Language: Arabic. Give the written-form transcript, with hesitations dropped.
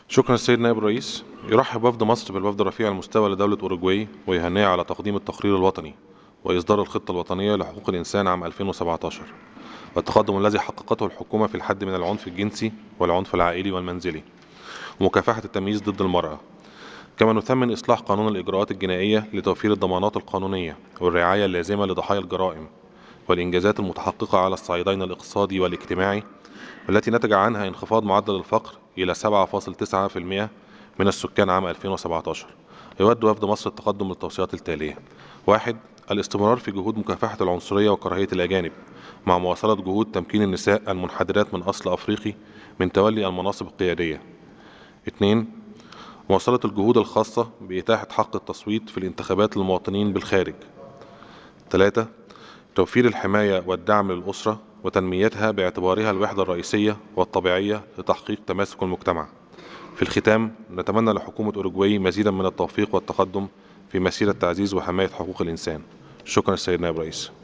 شكرا السيد نائب الرئيس. يرحب وفد مصر بالوفد رفيع المستوى لدولة أوروجواي ويهنئها على تقديم التقرير الوطني وإصدار الخطة الوطنية لحقوق الإنسان عام 2017 والتقدم الذي حققته الحكومة في الحد من العنف الجنسي والعنف العائلي والمنزلي ومكافحة التمييز ضد المرأة. كما نثمن إصلاح قانون الإجراءات الجنائية لتوفير الضمانات القانونية والرعاية اللازمة لضحايا الجرائم والإنجازات المتحققة على الصعيدين الاقتصادي والاجتماعي والتي نتج عنها انخفاض معدل الفقر إلى 7.9% من السكان عام 2017. يود وفد مصر التقدم بالتوصيات التالية: 1. الاستمرار في جهود مكافحة العنصرية وكراهية الأجانب مع مواصلة جهود تمكين النساء المنحدرات من أصل أفريقي من تولي المناصب القيادية. 2. مواصلة الجهود الخاصة بإتاحة حق التصويت في الانتخابات للمواطنين بالخارج. 3. توفير الحماية والدعم للأسرة وتنميتها باعتبارها الوحدة الرئيسية والطبيعية لتحقيق تماسك المجتمع. في الختام، نتمنى لحكومة أوروجواي مزيدا من التوفيق والتقدم في مسيرة تعزيز وحماية حقوق الإنسان. شكرا السيد نائب الرئيس.